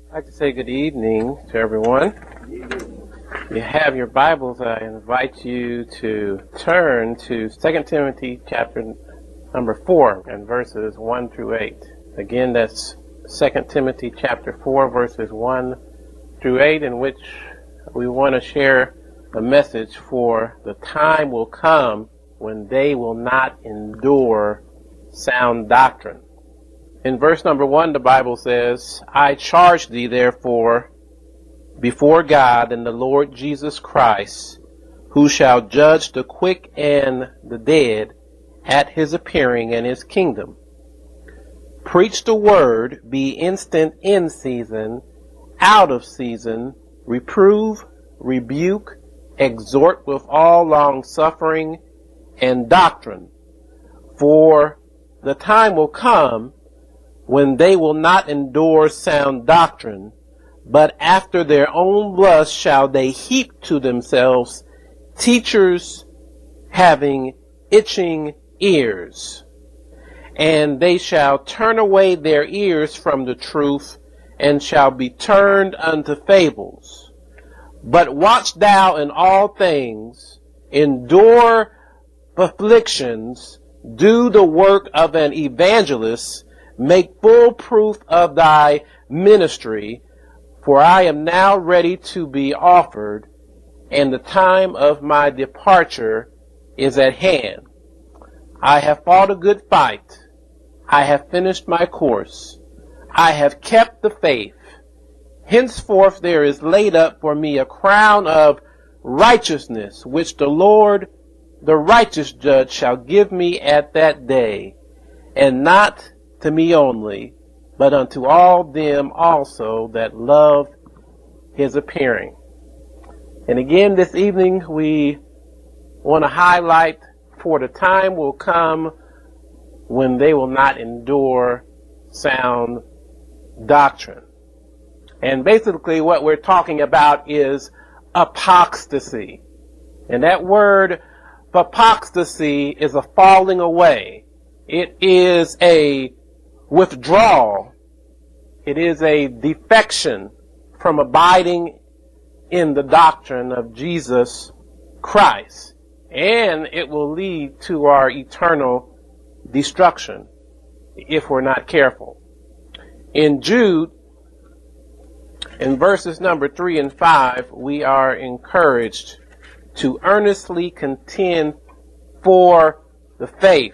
I'd like to say good evening to everyone. If you have your Bibles, I invite you to turn to 2 Timothy chapter number 4 and verses 1 through 8. Again, that's 2 Timothy chapter 4 verses 1 through 8, in which we want to share a message for the time will come when they will not endure sound doctrine. In verse number 1, the Bible says, I charge thee therefore before God and the Lord Jesus Christ, who shall judge the quick and the dead at his appearing in his kingdom. Preach the word, be instant in season, out of season, reprove, rebuke, exhort with all long suffering and doctrine. For the time will come when they will not endure sound doctrine, but after their own lust shall they heap to themselves teachers having itching ears. And they shall turn away their ears from the truth, and shall be turned unto fables. But watch thou in all things, endure afflictions, do the work of an evangelist, make full proof of thy ministry, for I am now ready to be offered, and the time of my departure is at hand. I have fought a good fight. I have finished my course. I have kept the faith. Henceforth there is laid up for me a crown of righteousness, which the Lord, the righteous judge, shall give me at that day, and not to me only, but unto all them also that love his appearing. And again this evening we want to highlight, for the time will come when they will not endure sound doctrine. And basically what we're talking about is apostasy. And that word apostasy is a falling away. It is a withdrawal. It is a defection from abiding in the doctrine of Jesus Christ. And it will lead to our eternal destruction if we're not careful. In Jude, in verses number 3 and 5, we are encouraged to earnestly contend for the faith.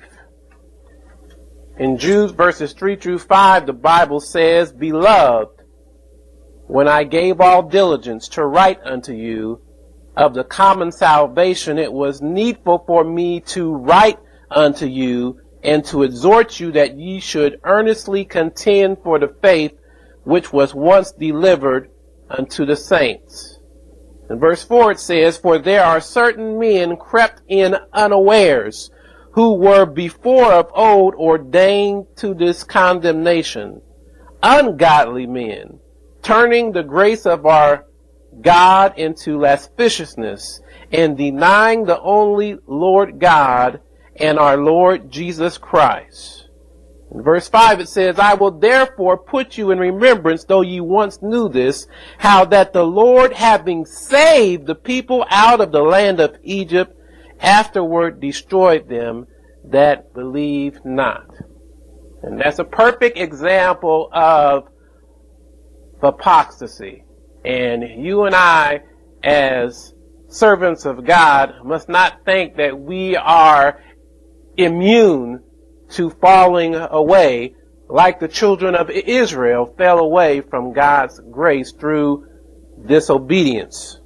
In Jude verses 3 through 5, the Bible says, Beloved, when I gave all diligence to write unto you of the common salvation, it was needful for me to write unto you and to exhort you that ye should earnestly contend for the faith which was once delivered unto the saints. In verse 4 it says, For there are certain men crept in unawares, who were before of old ordained to this condemnation, ungodly men, turning the grace of our God into lasciviousness, and denying the only Lord God and our Lord Jesus Christ. In verse 5 it says, I will therefore put you in remembrance, though ye once knew this, how that the Lord, having saved the people out of the land of Egypt, afterward destroyed them that believe not. And that's a perfect example of apostasy. And you and I, as servants of God, must not think that we are immune to falling away like the children of Israel fell away from God's grace through disobedience.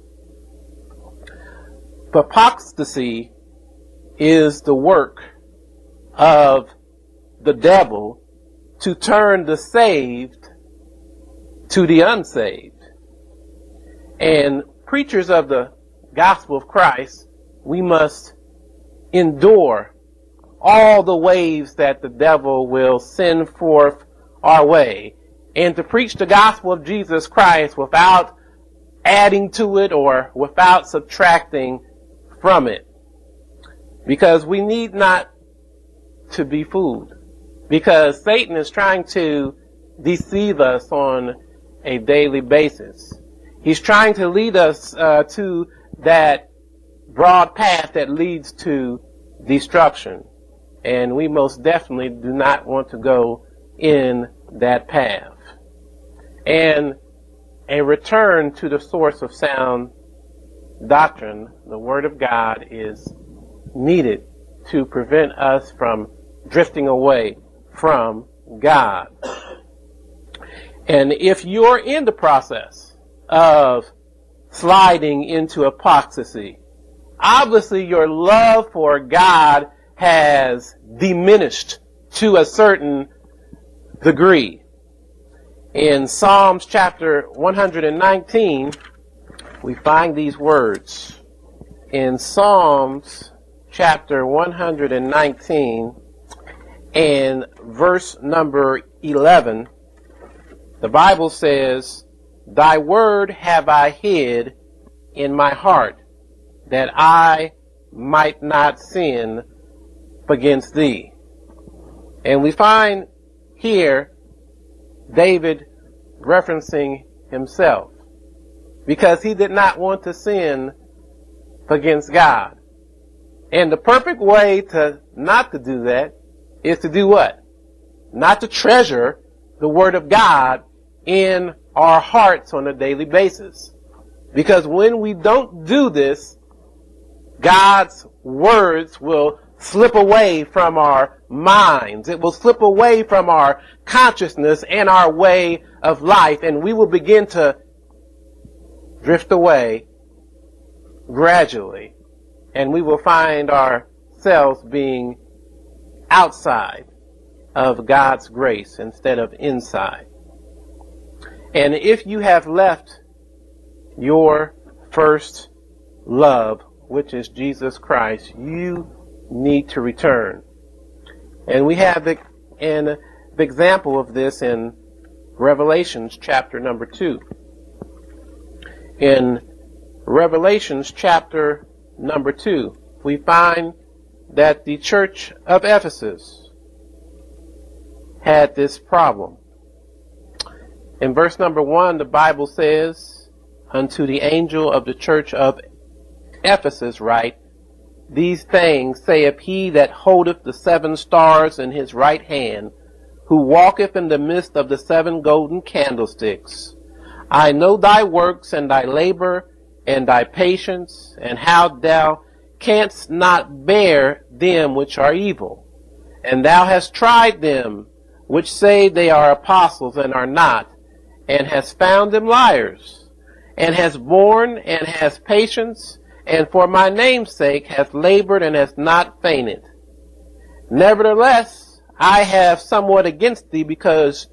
Apostasy is the work of the devil to turn the saved to the unsaved. And preachers of the gospel of Christ, we must endure all the waves that the devil will send forth our way, and to preach the gospel of Jesus Christ without adding to it or without subtracting from it. Because we need not to be fooled. Because Satan is trying to deceive us on a daily basis. He's trying to lead us to that broad path that leads to destruction. And we most definitely do not want to go in that path. And a return to the source of sound doctrine, the Word of God, is needed to prevent us from drifting away from God. And if you're in the process of sliding into apostasy, obviously your love for God has diminished to a certain degree. In Psalms chapter 119, we find these words. In Psalms chapter 119 and verse number 11, the Bible says, "Thy word have I hid in my heart, that I might not sin against thee." And we find here David referencing himself, because he did not want to sin against God. And the perfect way to not to do that is to do what? Not to treasure the Word of God in our hearts on a daily basis. Because when we don't do this, God's words will slip away from our minds. It will slip away from our consciousness and our way of life, and we will begin to drift away gradually, and we will find ourselves being outside of God's grace instead of inside. And if you have left your first love, which is Jesus Christ, you need to return. And we have an example of this in Revelations chapter number 2. In Revelations chapter number 2, we find that the church of Ephesus had this problem. In verse number 1, the Bible says, "Unto the angel of the church of Ephesus write, These things saith he that holdeth the 7 stars in his right hand, who walketh in the midst of the 7 golden candlesticks. I know thy works and thy labor and thy patience, and how thou canst not bear them which are evil. And thou hast tried them which say they are apostles and are not, and hast found them liars, and hast borne and hast patience, and for my name's sake hast labored and hast not fainted. Nevertheless, I have somewhat against thee, because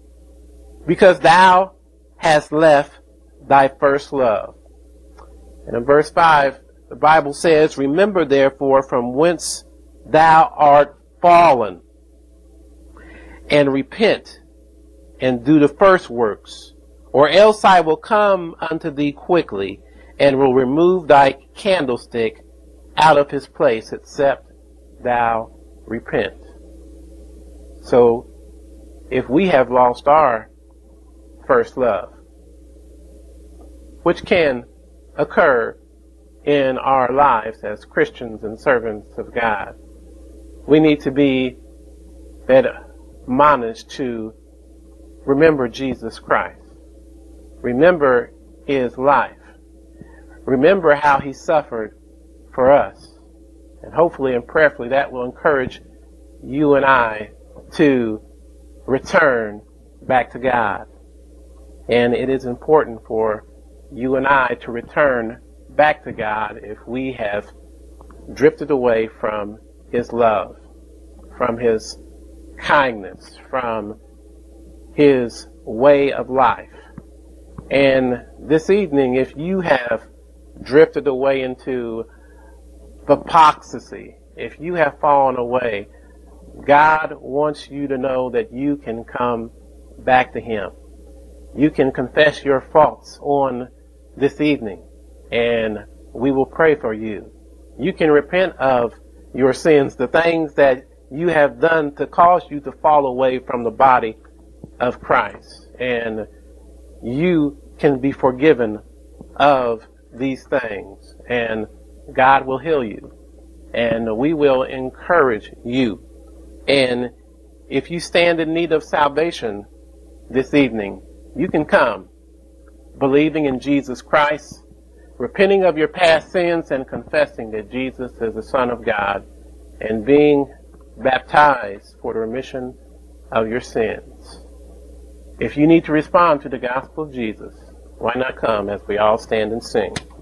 thou hast left thy first love." And in verse 5, the Bible says, "Remember therefore from whence thou art fallen, and repent, and do the first works, or else I will come unto thee quickly, and will remove thy candlestick out of his place, except thou repent." So, if we have lost our first love, which can occur in our lives as Christians and servants of God, we need to be admonished to remember Jesus Christ. Remember his life. Remember how he suffered for us. And hopefully and prayerfully that will encourage you and I to return back to God. And it is important for you and I to return back to God if we have drifted away from his love, from his kindness, from his way of life. And this evening, if you have drifted away into apostasy, if you have fallen away, God wants you to know that you can come back to him. You can confess your faults on this evening, and we will pray for you. You can repent of your sins, the things that you have done to cause you to fall away from the body of Christ. And you can be forgiven of these things, and God will heal you, and we will encourage you. And if you stand in need of salvation this evening, you can come believing in Jesus Christ, repenting of your past sins and confessing that Jesus is the Son of God, and being baptized for the remission of your sins. If you need to respond to the gospel of Jesus, why not come as we all stand and sing?